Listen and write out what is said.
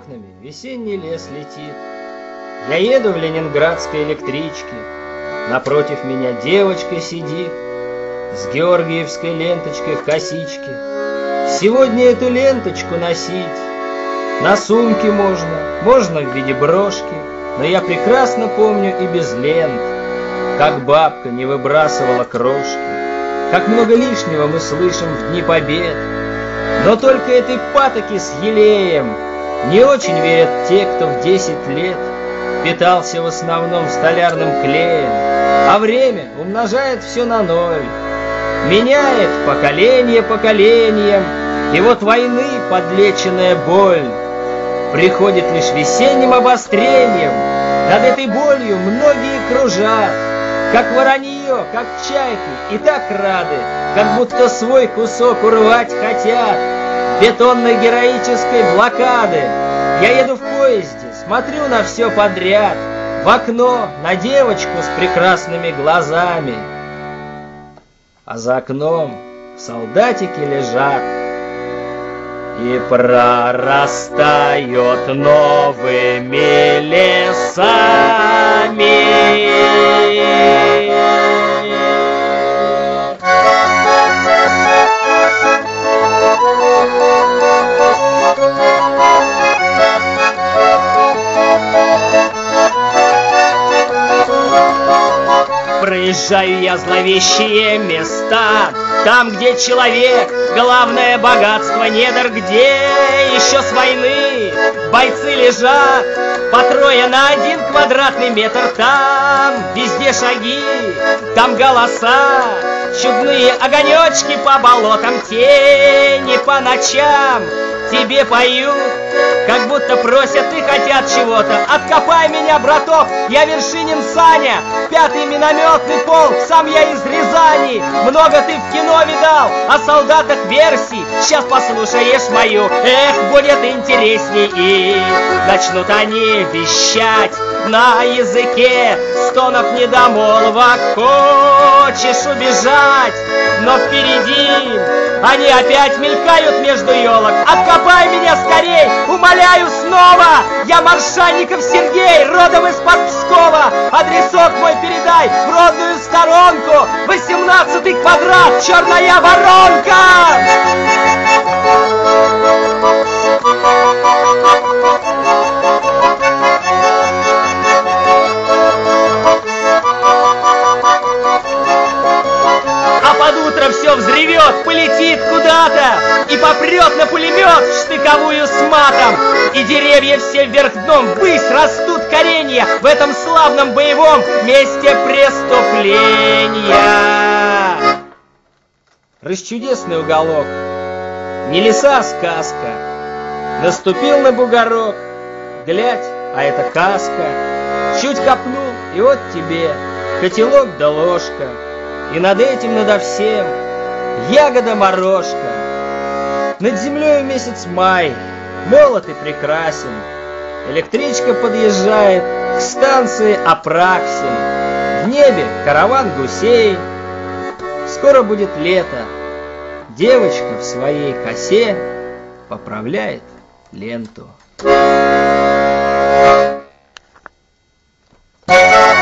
окнами весенний лес летит. Я еду в ленинградской электричке, напротив меня девочка сидит с георгиевской ленточкой в косичке. Сегодня эту ленточку носить на сумке можно в виде брошки, но я прекрасно помню и без лент, как бабка не выбрасывала крошки, как много лишнего мы слышим в дни побед. Но только этой патоки с елеем не очень верят те, кто в 10 лет питался в основном столярным клеем, а время умножает все на ноль, меняет поколение поколением, и вот войны подлеченная боль приходит лишь весенним обострением. Над этой болью многие кружат, как воронье, как чайки, и так рады, как будто свой кусок урвать хотят бетонной героической блокады. Я еду в поезде, смотрю на все подряд, в окно на девочку с прекрасными глазами, а за окном солдатики лежат, и прорастает новыми лесами. Проезжаю я зловещие места, там, где человек — главное богатство недр, где еще с войны бойцы лежат по трое на 1 квадратный метр. Там везде шаги, там голоса, чудные огонечки по болотам, тени по ночам тебе поют, как будто просят и хотят чего-то. Откопай меня, браток, я Вершинин Саня, 5-й минометный полк, сам я из Рязани. Много ты в кино видал о солдатах версий, сейчас послушаешь мою, эх, будет интересней. И начнут они вещать на языке стонов недомолвок. Хочешь убежать, но впереди они опять мелькают между елок. Откопай меня скорей, умоляю снова, я Маршанников Сергей, родом из-под Пскова. Адресок мой передай в родную сторонку, 18-й квадрат, Черная Воронка. Все взревет, полетит куда-то и попрет на пулемет штыковую с матом. И деревья все вверх дном ввысь растут коренья в этом славном боевом месте преступления. Расчудесный уголок, не леса, а сказка. Наступил на бугорок, глядь, а это каска. Чуть копнул, и вот тебе котелок да ложка. И над этим, надо всем, ягода-морожка. Над землей месяц май, молод и прекрасен. Электричка подъезжает к станции Апраксин. В небе караван гусей. Скоро будет лето. Девочка в своей косе поправляет ленту.